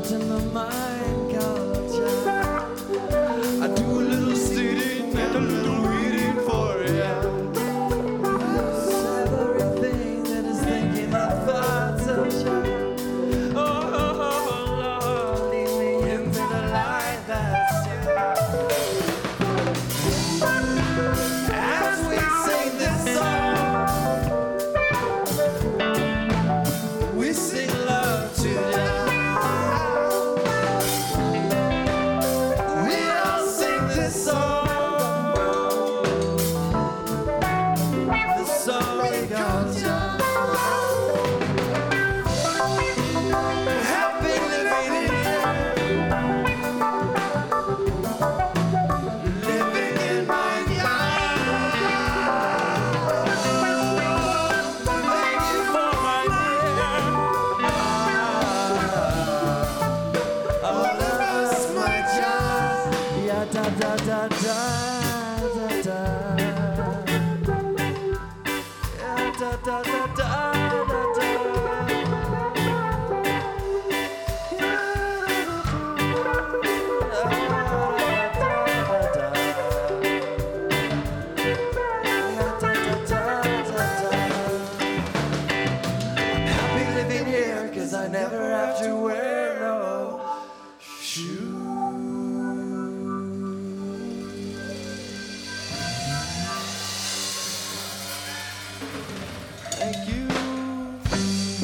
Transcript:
thoughts in my mind culture. I do a little sitting and a little waiting for you. Everything that is thinking my thoughts of you. Oh, Lord, lead me into the light that's you. As we sing this song, we sing love to you. We all sing this song, the song we got you. Happy living here, living in my yard. Thank you for my dear. All of us, my child. Yeah, da da da da da da. Yeah, da da da da da da. Happy living here, 'cause I never have to wear no shoes. Thank you.